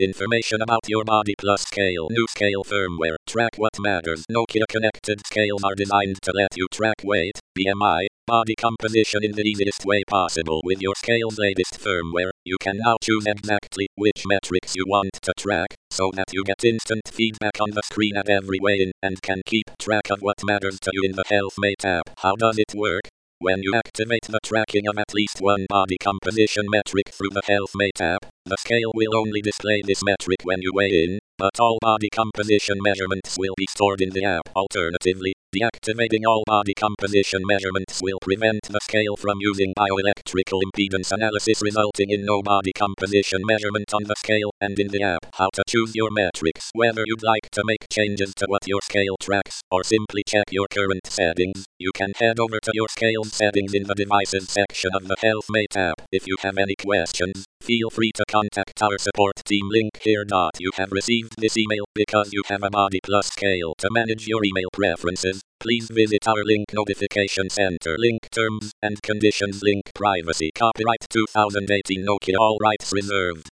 Information about your body plus scale. New scale firmware. Track what matters. Nokia connected scales are designed to let you track weight, BMI, body composition in the easiest way possible. With your scale's latest firmware, you can now choose exactly which metrics you want to track, so that you get instant feedback on the screen at every weigh-in, and can keep track of what matters to you in the HealthMate app. How does it work? When you activate the tracking of at least one body composition metric through the HealthMate app, the scale will only display this metric when you weigh in, but all body composition measurements will be stored in the app. Alternatively, deactivating all body composition measurements will prevent the scale from using bioelectrical impedance analysis, resulting in no body composition measurement on the scale and in the app. How to choose your metrics. Whether you'd like to make changes to what your scale tracks, or simply check your current settings, you can head over to your scale's settings in the devices section of the HealthMate app. If you have any questions, feel free to contact our support team. Link here. You have received this email because you have a Body Plus scale. To manage your email preferences, please visit our link notification center. Link terms and conditions. Link privacy. Copyright 2018 Nokia. All rights reserved.